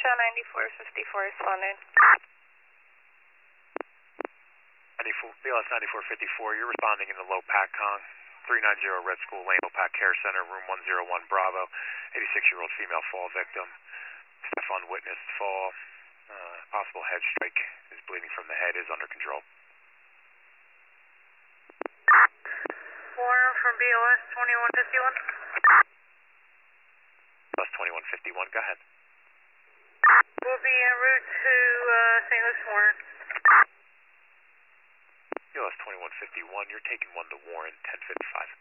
Shaw 9454 responding. BLS 9454, you're responding in the low PACCON, 390 Red School Lane, Low-Pac Care Center, room 101 Bravo, 86-year-old female fall victim. Stefan witnessed fall, possible head strike, is bleeding from the head, is under control. Warren from BLS 2151. BLS 2151, go ahead. We'll be en route to St. Louis Warren. BLS 2151, you're taking 1 to Warren, 1055.